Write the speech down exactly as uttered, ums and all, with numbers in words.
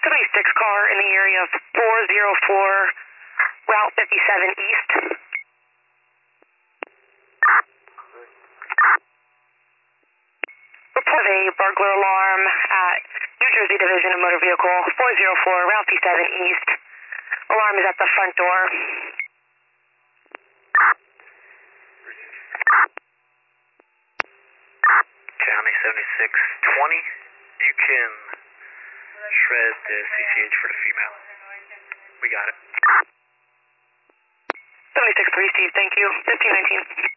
seventy-six car in the area of four oh four Route fifty-seven East. Report a burglar alarm at New Jersey Division of Motor Vehicle four oh four Route fifty-seven East. Alarm is at the front door. County seventy-six twenty, you can shred the C C H for the female. We got it. seventy-six three, Steve, thank you. fifteen nineteen.